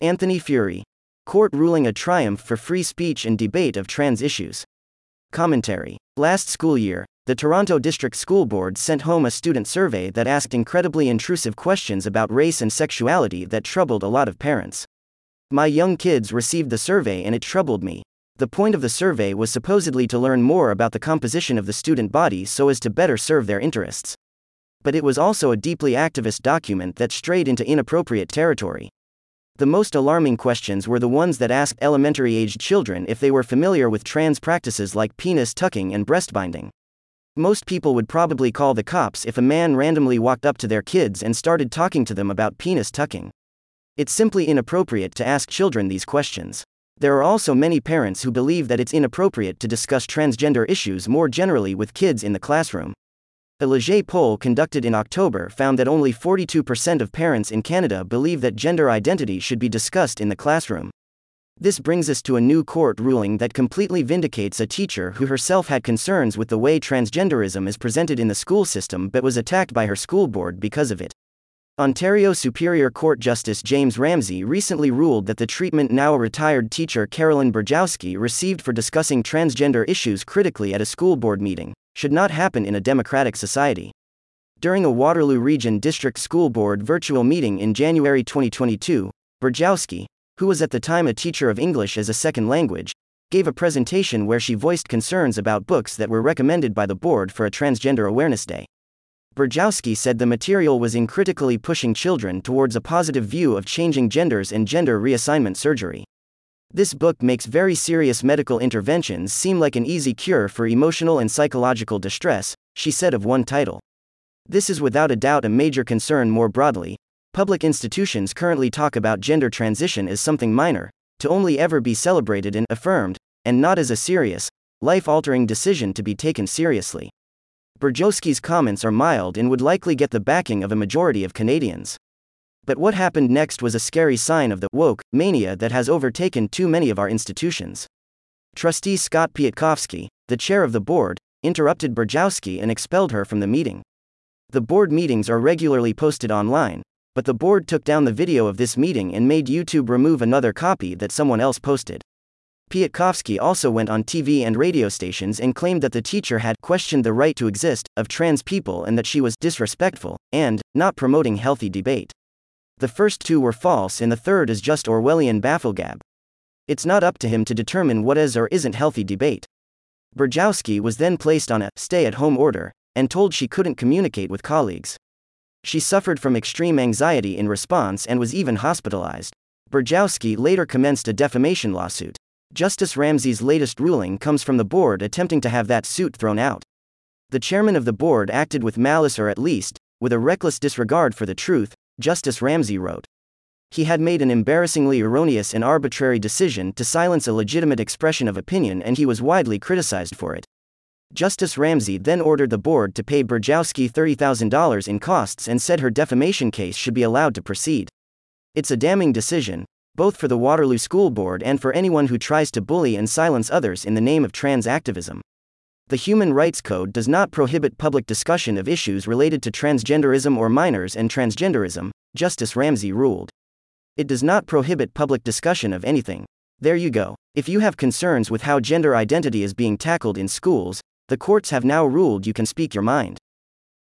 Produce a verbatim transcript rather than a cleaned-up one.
Anthony Furey. Court ruling a triumph for free speech and debate of trans issues. Commentary. Last school year, the Toronto District School Board sent home a student survey that asked incredibly intrusive questions about race and sexuality that troubled a lot of parents. My young kids received the survey and it troubled me. The point of the survey was supposedly to learn more about the composition of the student body so as to better serve their interests. But it was also a deeply activist document that strayed into inappropriate territory. The most alarming questions were the ones that asked elementary-aged children if they were familiar with trans practices like penis tucking and breast binding. Most people would probably call the cops if a man randomly walked up to their kids and started talking to them about penis tucking. It's simply inappropriate to ask children these questions. There are also many parents who believe that it's inappropriate to discuss transgender issues more generally with kids in the classroom. A Leger poll conducted in October found that only forty-two percent of parents in Canada believe that gender identity should be discussed in the classroom. This brings us to a new court ruling that completely vindicates a teacher who herself had concerns with the way transgenderism is presented in the school system but was attacked by her school board because of it. Ontario Superior Court Justice James Ramsey recently ruled that the treatment now retired teacher Carolyn Brajowski received for discussing transgender issues critically at a school board meeting should not happen in a democratic society. During a Waterloo Region District School Board virtual meeting in January twenty twenty-two, Brajowski, who was at the time a teacher of English as a second language, gave a presentation where she voiced concerns about books that were recommended by the board for a Transgender Awareness Day. Brajowski said the material was uncritically pushing children towards a positive view of changing genders and gender reassignment surgery. This book makes very serious medical interventions seem like an easy cure for emotional and psychological distress, she said of one title. This is without a doubt a major concern more broadly. Public institutions currently talk about gender transition as something minor, to only ever be celebrated and affirmed, and not as a serious, life-altering decision to be taken seriously. Brajowski's comments are mild and would likely get the backing of a majority of Canadians. But what happened next was a scary sign of the woke mania that has overtaken too many of our institutions. Trustee Scott Piatkowski, the chair of the board, interrupted Brajowski and expelled her from the meeting. The board meetings are regularly posted online, but the board took down the video of this meeting and made YouTube remove another copy that someone else posted. Piatkowski also went on T V and radio stations and claimed that the teacher had questioned the right to exist of trans people and that she was disrespectful and not promoting healthy debate. The first two were false and the third is just Orwellian bafflegab. It's not up to him to determine what is or isn't healthy debate. Brajowski was then placed on a stay-at-home order and told she couldn't communicate with colleagues. She suffered from extreme anxiety in response and was even hospitalized. Brajowski later commenced a defamation lawsuit. Justice Ramsey's latest ruling comes from the board attempting to have that suit thrown out. The chairman of the board acted with malice or at least, with a reckless disregard for the truth, Justice Ramsey wrote. He had made an embarrassingly erroneous and arbitrary decision to silence a legitimate expression of opinion and he was widely criticized for it. Justice Ramsey then ordered the board to pay Brajowski thirty thousand dollars in costs and said her defamation case should be allowed to proceed. It's a damning decision, both for the Waterloo School Board and for anyone who tries to bully and silence others in the name of trans activism. The Human Rights Code does not prohibit public discussion of issues related to transgenderism or minors and transgenderism, Justice Ramsey ruled. It does not prohibit public discussion of anything. There you go. If you have concerns with how gender identity is being tackled in schools, the courts have now ruled you can speak your mind.